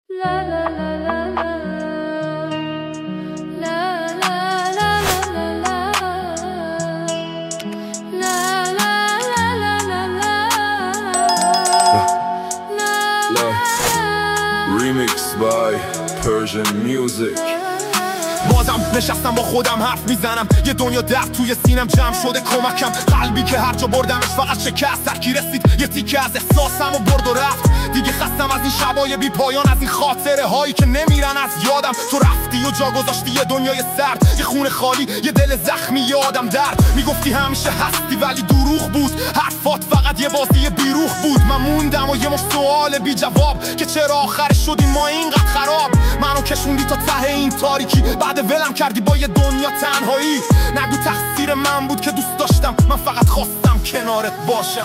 Remix by Persian Music. بازم نشستم با خودم حرف میزنم، یه دنیا درد توی سینم جمع شده کمکم. قلبی که هر جا بردمش فقط شکست، سرکی رسید یه تیکه از احساسم و برد و رفت. دیگه خستم از این شبای بی پایان، از این خاطره هایی که نمیرن از یادم. تو رفتی و جا گذاشتی یه دنیای سرد، یه خونه خالی، یه دل زخمی، یه آدم درد. میگفتی همیشه هستی ولی دروغ بود، حرفات فقط یه بازی بیروح بود. من موندم و یه مش سوال بی جواب که چرا آخرش شدیم ما اینقدر خراب. منو کشوندی تا ته این تاریکی، بعد ولم کردی با یه دنیا تنهایی. نگو تقصیر من بود که دوست داشتم، من فقط خواستم کنارت باشم.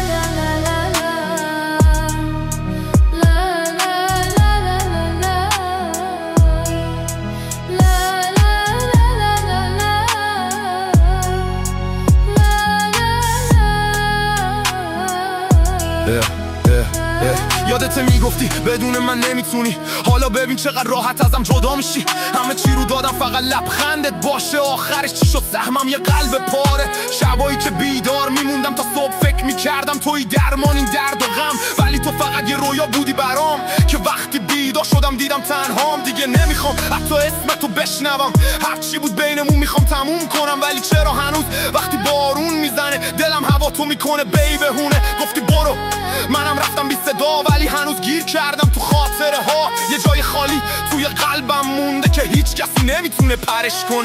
یادت میگفتی بدون من نمیتونی، حالا ببین چقدر راحت ازم جدا میشی. همه چی رو دادم فقط لبخندت باشه، آخرش چی شد؟ سهمم یه قلب پاره. شبایی که بیدار میموندم تا صبح فکر میکردم توی درمان این درد و غم، ولی تو فقط یه رویا بودی برام که وقتی بیدار شدم دیدم تنهام. دیگه نمیخوام حتی اسمتو بشنوم، هرچی بود بینمون میخوام تموم کنم. ولی چرا هنوز وقتی بارون میزنه دلم هوا تو میکنه بی بهونه؟ گفتی برو منم رفتم بی صدا، ولی هنوز گیر کردم تو خاطره ها. یه جای خالی توی قلبم مونده که هیچ کسی نمیتونه پرش کنه.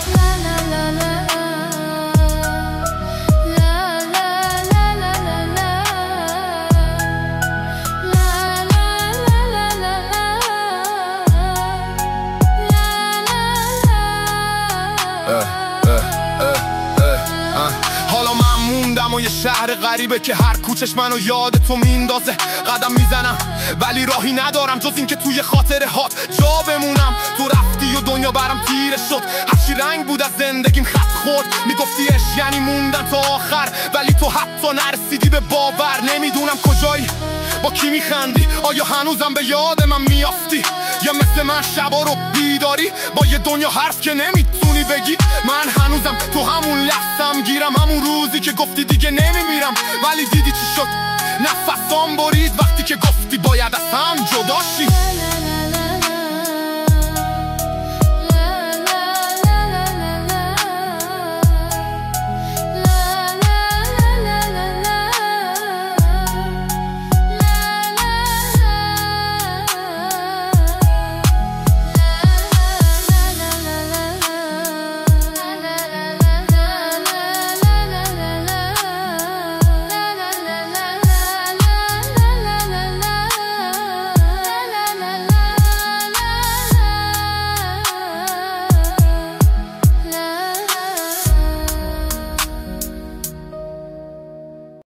حالا من موندم و یه شهر غریبه که هر کوچش منو یاد تو میندازه. قدم میزنم ولی راهی ندارم جز این که توی خاطره هات جا بمونم. تو رفتی و دنیا برام تیره شد، هرچی رنگ بود از زندگیم خط خورد. میگفتی عشق یعنی موندن تا آخر، ولی تو حتی نرسیدی به باور. نمیدونم کجایی، با کی میخندی، آیا هنوزم به یاد من میافتی؟ یا مثل من شبا رو بیداری با یه دنیا حرف که نمیتونی بگی؟ من هنوزم تو همون لحظم گیرم، همون روزی که گفتی دیگه نمیمیرم. ولی دیدی چی شد؟ نفسام برید وقتی که گفتی باید از هم